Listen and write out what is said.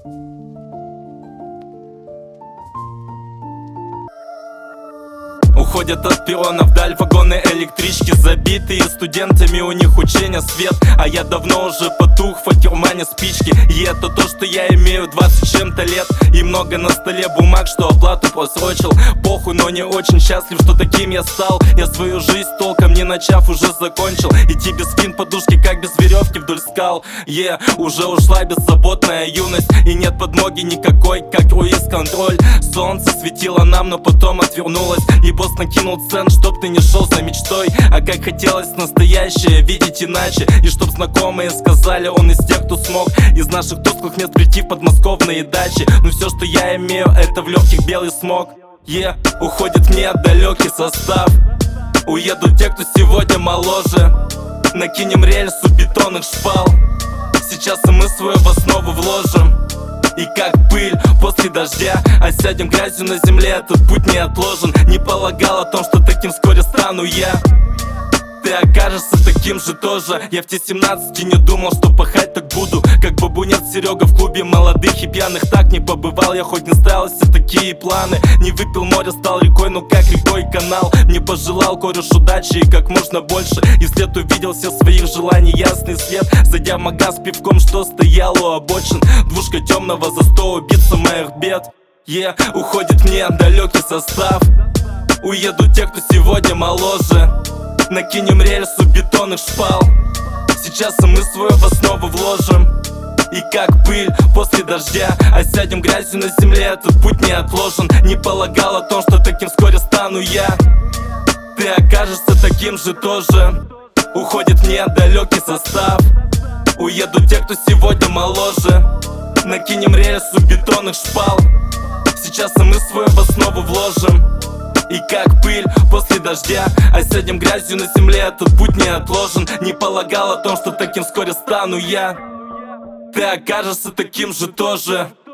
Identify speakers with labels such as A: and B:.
A: Уходят от перрона вдаль вагоны электрички, забитые студентами, у них учения свет. А я давно уже потух, в факермане спички. И это то, что я имею 20 чем-то лет. И много на столе бумаг, что оплату просрочил. Похуй, но не очень счастлив, что таким я стал. Я свою жизнь толком не начав уже закончил. Идти без спин подушки, как без веревки вдоль скал. Уже ушла беззаботная юность. И нет подмоги никакой, как круиз-контроль. Солнце светило нам, но потом отвернулось. И босс накинул цен, чтоб ты не шел за мечтой. А как хотелось настоящее видеть иначе. И чтоб знакомые сказали, он из тех, кто смог из наших тусклых мест прийти в подмосковные дачи. Но все, что я имею, это в легких белый смог. Уходит мне далекий состав. Уедут те, кто сегодня моложе. Накинем рельсу бетонных шпал. Сейчас и мы свою в основу вложим. И как пыль после дождя осядем грязью на земле, этот путь не отложен. Не полагал о том, что таким вскоре стану я. Ты окажешься таким же тоже. Я в те 17 не думал, что пахать так буду. Как бабунет Серега в клубе молодых и пьяных. Так не побывал я, хоть не ставил себе такие планы. Не выпил море, стал рекой, но как рекой канал. Мне пожелал кореш удачи и как можно больше. И вслед увидел все своих желаний ясный свет. Зайдя в магаз с пивком, что стоял у обочин. Двушка темного за 100 убийца моих бед. Уходит мне далекий состав. Уедут те, кто сегодня моложе. Накинем рельсу бетонных шпал. Сейчас и мы свою в основу вложим. И как пыль после дождя осядем грязью на земле, этот путь не отложен. Не полагал о том, что таким вскоре стану я. Ты окажешься таким же тоже. Уходит мне далекий состав. Уедут те, кто сегодня моложе. Накинем рельсу бетонных шпал. Сейчас и мы свою в основу вложим. И как пыль после дождя осядем грязью на земле, этот путь не отложен. Не полагал о том, что таким вскоре стану я. Ты окажешься таким же тоже.